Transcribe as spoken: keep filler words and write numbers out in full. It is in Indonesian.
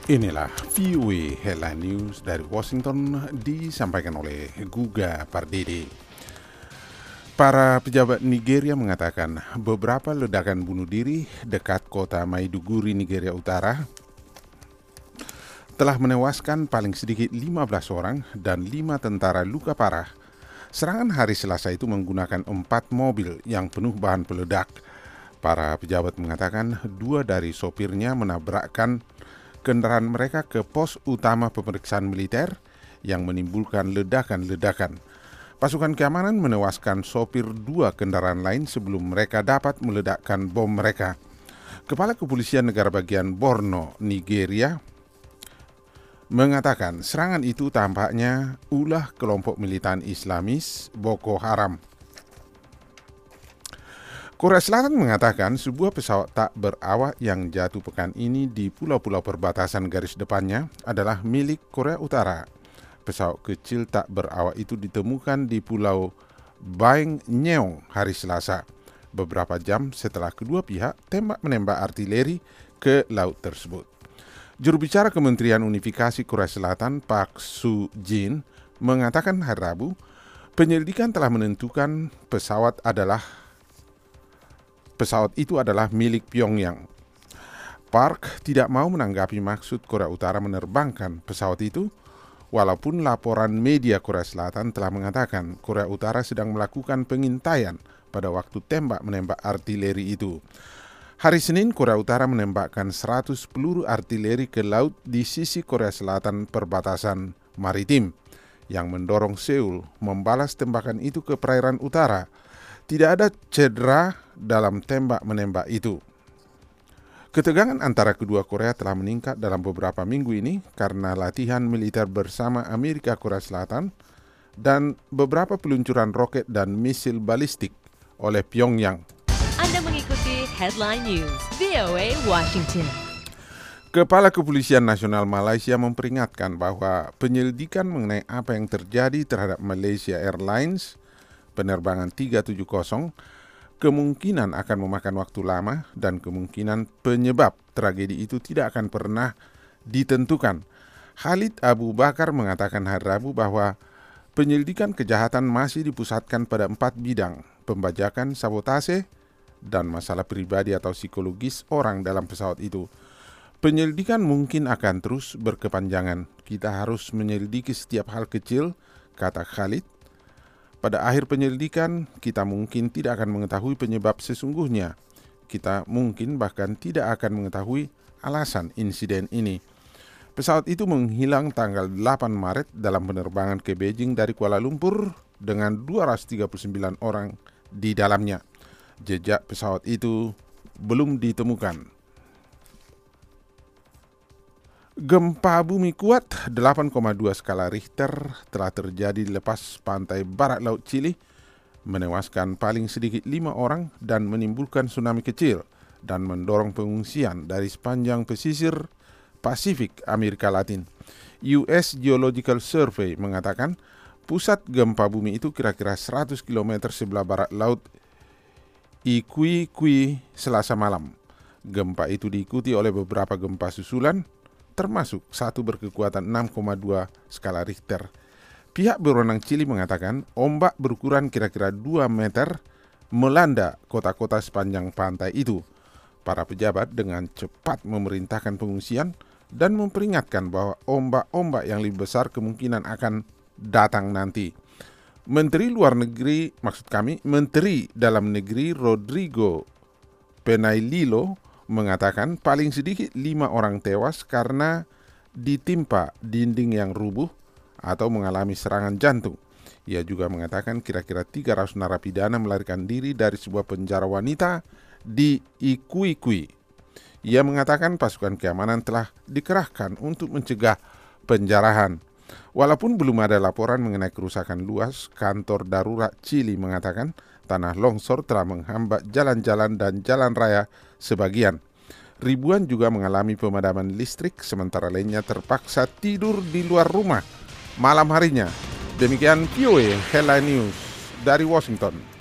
Inilah V O A Headline News dari Washington disampaikan oleh Guga Pardede. Para pejabat Nigeria mengatakan beberapa ledakan bunuh diri dekat kota Maiduguri, Nigeria Utara telah menewaskan paling sedikit lima belas orang dan lima tentara luka parah. Serangan hari Selasa itu menggunakan empat mobil yang penuh bahan peledak. Para pejabat mengatakan dua dari sopirnya menabrakkan kendaraan mereka ke pos utama pemeriksaan militer yang menimbulkan ledakan-ledakan. Pasukan keamanan menewaskan sopir dua kendaraan lain sebelum mereka dapat meledakkan bom mereka. Kepala Kepolisian Negara Bagian Borno, Nigeria, mengatakan serangan itu tampaknya ulah kelompok militan Islamis Boko Haram. Korea Selatan mengatakan sebuah pesawat tak berawak yang jatuh pekan ini di pulau-pulau perbatasan garis depannya adalah milik Korea Utara. Pesawat kecil tak berawak itu ditemukan di pulau Baeng-nyeong hari Selasa, beberapa jam setelah kedua pihak tembak-menembak artileri ke laut tersebut. Juru bicara Kementerian Unifikasi Korea Selatan Park Soo-jin mengatakan hari Rabu, penyelidikan telah menentukan pesawat adalah Pesawat itu adalah milik Pyongyang. Park tidak mau menanggapi maksud Korea Utara menerbangkan pesawat itu, walaupun laporan media Korea Selatan telah mengatakan Korea Utara sedang melakukan pengintaian pada waktu tembak-menembak artileri itu. Hari Senin, Korea Utara menembakkan seratus peluru artileri ke laut di sisi Korea Selatan perbatasan maritim, yang mendorong Seoul membalas tembakan itu ke perairan utara. Tidak ada cedera dalam tembak-menembak itu. Ketegangan antara kedua Korea telah meningkat dalam beberapa minggu ini karena latihan militer bersama Amerika Korea Selatan dan beberapa peluncuran roket dan misil balistik oleh Pyongyang. Anda mengikuti Headline News V O A Washington. Kepala Kepolisian Nasional Malaysia memperingatkan bahwa penyelidikan mengenai apa yang terjadi terhadap Malaysia Airlines penerbangan tiga tujuh nol kemungkinan akan memakan waktu lama dan kemungkinan penyebab tragedi itu tidak akan pernah ditentukan. Khalid Abu Bakar mengatakan hari Rabu bahwa penyelidikan kejahatan masih dipusatkan pada empat bidang: pembajakan, sabotase, dan masalah pribadi atau psikologis orang dalam pesawat itu. Penyelidikan mungkin akan terus berkepanjangan. Kita harus menyelidiki setiap hal kecil, kata Khalid. Pada akhir penyelidikan, kita mungkin tidak akan mengetahui penyebab sesungguhnya. Kita mungkin bahkan tidak akan mengetahui alasan insiden ini. Pesawat itu menghilang tanggal delapan Maret dalam penerbangan ke Beijing dari Kuala Lumpur dengan dua ratus tiga puluh sembilan orang di dalamnya. Jejak pesawat itu belum ditemukan. Gempa bumi kuat delapan koma dua skala Richter telah terjadi di lepas pantai barat laut Chili, menewaskan paling sedikit lima orang dan menimbulkan tsunami kecil dan mendorong pengungsian dari sepanjang pesisir Pasifik Amerika Latin. U S Geological Survey mengatakan pusat gempa bumi itu kira-kira seratus kilometer sebelah barat laut Iquique Selasa malam. Gempa itu diikuti oleh beberapa gempa susulan, termasuk satu berkekuatan enam koma dua skala Richter. Pihak berwenang Chili mengatakan ombak berukuran kira-kira dua meter melanda kota-kota sepanjang pantai itu. Para pejabat dengan cepat memerintahkan pengungsian dan memperingatkan bahwa ombak-ombak yang lebih besar kemungkinan akan datang nanti. Menteri Luar Negeri, maksud kami, Menteri Dalam Negeri Rodrigo Penaililo mengatakan paling sedikit lima orang tewas karena ditimpa dinding yang rubuh atau mengalami serangan jantung. Ia juga mengatakan kira-kira tiga ratus narapidana melarikan diri dari sebuah penjara wanita di Iquique. Ia mengatakan pasukan keamanan telah dikerahkan untuk mencegah penjarahan. Walaupun belum ada laporan mengenai kerusakan luas, kantor darurat Chili mengatakan tanah longsor telah menghambat jalan-jalan dan jalan raya sebagian. Ribuan juga mengalami pemadaman listrik, sementara lainnya terpaksa tidur di luar rumah malam harinya. Demikian V O A Headline News dari Washington.